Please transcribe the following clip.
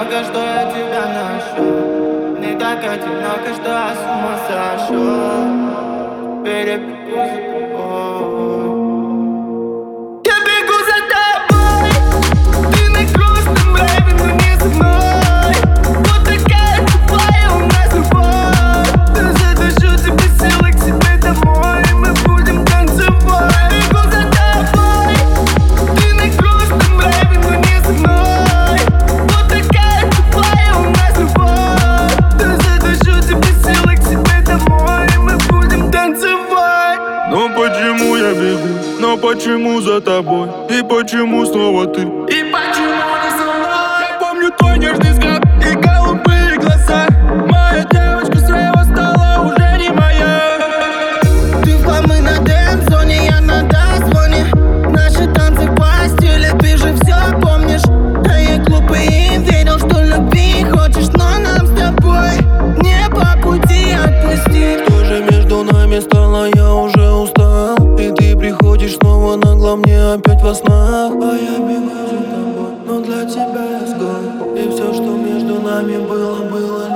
одиноко, что я тебя нашел. Не так одиноко, что я с ума сошел. Перебегу за тобой. Я бегу за тобой. Ты на грустном рэпе, но не со мной. Вот такая теплая у нас любовь. Я задышу тебе силы к себе домой, и мы будем танцевать. Я бегу за тобой. Ты на грустном рэпе, но не со мной. Вот такая теплая у нас любовь. Я задышу тебе силы к себе домой, и мы будем танцевать. Но почему я бегу? Но почему за тобой? И почему снова ты? И почему не со мной? Я помню твой нежный взгляд и голубые глаза. Моя девочка слева стала уже не моя. Ты в хламы на дэнс-зоне, я на дозвоне. Наши танцы в постели, ты же все помнишь. А я глупый и верил, что любви хочешь, но нам с тобой не по пути, отпусти. Что же между нами стало, я уже устал. И ты приходишь снова нагло мне опять во снах. А я бегу за тобой, но для тебя изгой. И все, что между нами было